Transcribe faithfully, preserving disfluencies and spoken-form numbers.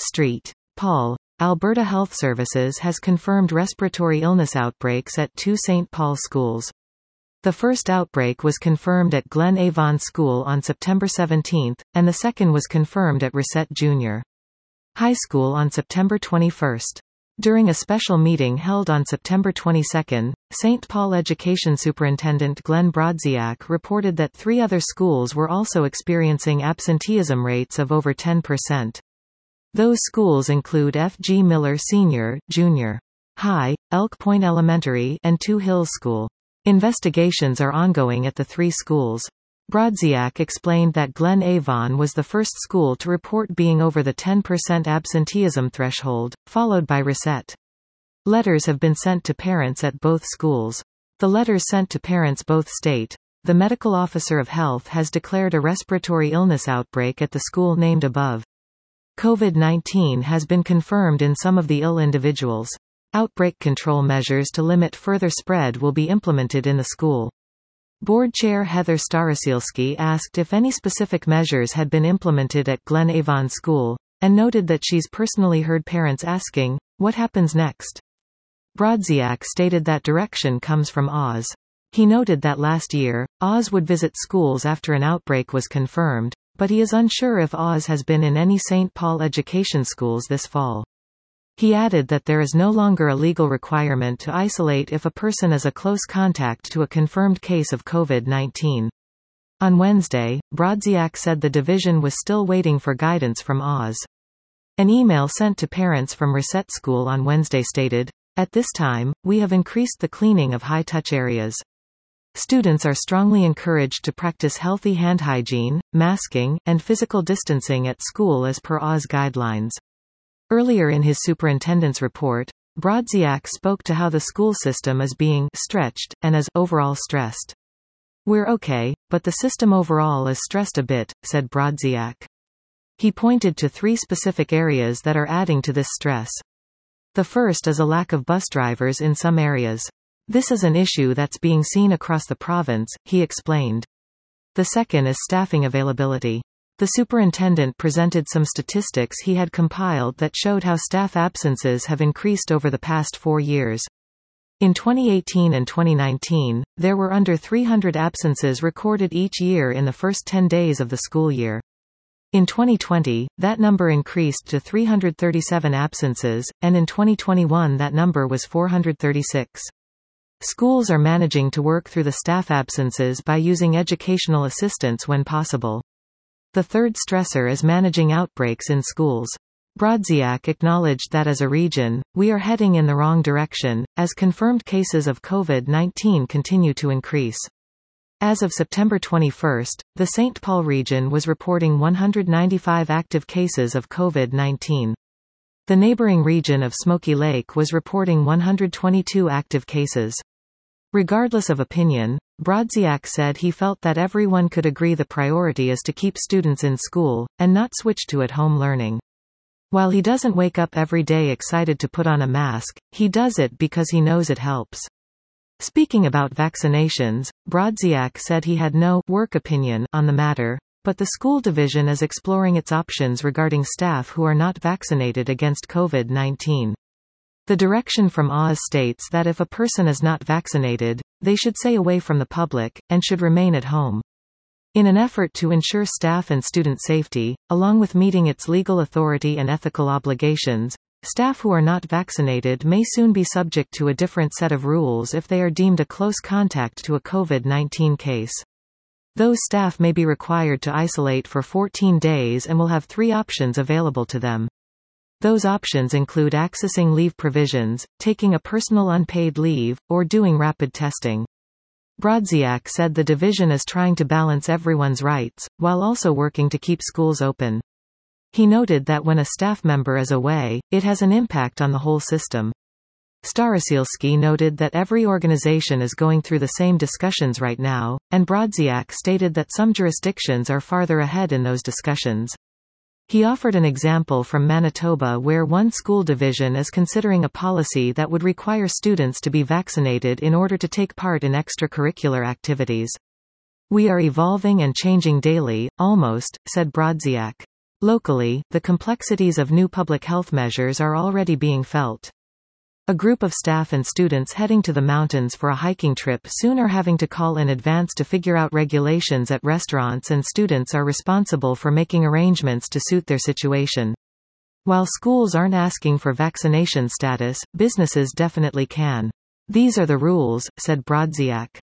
Street. Paul. Alberta Health Services has confirmed respiratory illness outbreaks at two Saint Paul schools. The first outbreak was confirmed at Glen Avon School on September seventeenth, and the second was confirmed at Reset Junior High School on September twenty-first. During a special meeting held on September twenty-second, Saint Paul Education Superintendent Glenn Brodziak reported that three other schools were also experiencing absenteeism rates of over ten percent. Those schools include F G Miller Senior, Junior High, Elk Point Elementary, and Two Hills School. Investigations are ongoing at the three schools. Brodziak explained that Glen Avon was the first school to report being over the ten percent absenteeism threshold, followed by Reset. Letters have been sent to parents at both schools. The letters sent to parents both state, "The medical officer of health has declared a respiratory illness outbreak at the school named above. COVID nineteen has been confirmed in some of the ill individuals. Outbreak control measures to limit further spread will be implemented in the school." Board Chair Heather Starosielski asked if any specific measures had been implemented at Glen Avon School, and noted that she's personally heard parents asking, "What happens next?" Brodziak stated that direction comes from Oz. He noted that last year, Oz would visit schools after an outbreak was confirmed, but he is unsure if Oz has been in any Saint Paul education schools this fall. He added that there is no longer a legal requirement to isolate if a person is a close contact to a confirmed case of COVID nineteen. On Wednesday, Brodziak said the division was still waiting for guidance from Oz. An email sent to parents from Reset School on Wednesday stated, "At this time, we have increased the cleaning of high-touch areas. Students are strongly encouraged to practice healthy hand hygiene, masking, and physical distancing at school as per Oz guidelines." Earlier in his superintendent's report, Brodziak spoke to how the school system is being stretched, and is overall stressed. "We're okay, but the system overall is stressed a bit," said Brodziak. He pointed to three specific areas that are adding to this stress. The first is a lack of bus drivers in some areas. "This is an issue that's being seen across the province," he explained. The second is staffing availability. The superintendent presented some statistics he had compiled that showed how staff absences have increased over the past four years. In twenty eighteen and twenty nineteen, there were under three hundred absences recorded each year in the first ten days of the school year. In twenty twenty, that number increased to three hundred thirty-seven absences, and in twenty twenty-one that number was four hundred thirty-six. Schools are managing to work through the staff absences by using educational assistants when possible. The third stressor is managing outbreaks in schools. Brodziak acknowledged that as a region, we are heading in the wrong direction, as confirmed cases of COVID nineteen continue to increase. As of September twenty-first, the Saint Paul region was reporting one hundred ninety-five active cases of COVID nineteen. The neighboring region of Smoky Lake was reporting one hundred twenty-two active cases. Regardless of opinion, Brodziak said he felt that everyone could agree the priority is to keep students in school, and not switch to at-home learning. While he doesn't wake up every day excited to put on a mask, he does it because he knows it helps. Speaking about vaccinations, Brodziak said he had no work opinion on the matter, but the school division is exploring its options regarding staff who are not vaccinated against COVID nineteen. The direction from Oz states that if a person is not vaccinated, they should stay away from the public, and should remain at home. In an effort to ensure staff and student safety, along with meeting its legal authority and ethical obligations, staff who are not vaccinated may soon be subject to a different set of rules if they are deemed a close contact to a COVID nineteen case. Those staff may be required to isolate for fourteen days and will have three options available to them. Those options include accessing leave provisions, taking a personal unpaid leave, or doing rapid testing. Brodziak said the division is trying to balance everyone's rights, while also working to keep schools open. He noted that when a staff member is away, it has an impact on the whole system. Starosielski noted that every organization is going through the same discussions right now, and Brodziak stated that some jurisdictions are farther ahead in those discussions. He offered an example from Manitoba where one school division is considering a policy that would require students to be vaccinated in order to take part in extracurricular activities. "We are evolving and changing daily, almost," said Brodziak. Locally, the complexities of new public health measures are already being felt. A group of staff and students heading to the mountains for a hiking trip soon are having to call in advance to figure out regulations at restaurants, and students are responsible for making arrangements to suit their situation. While schools aren't asking for vaccination status, businesses definitely can. These are the rules, said Brodziak.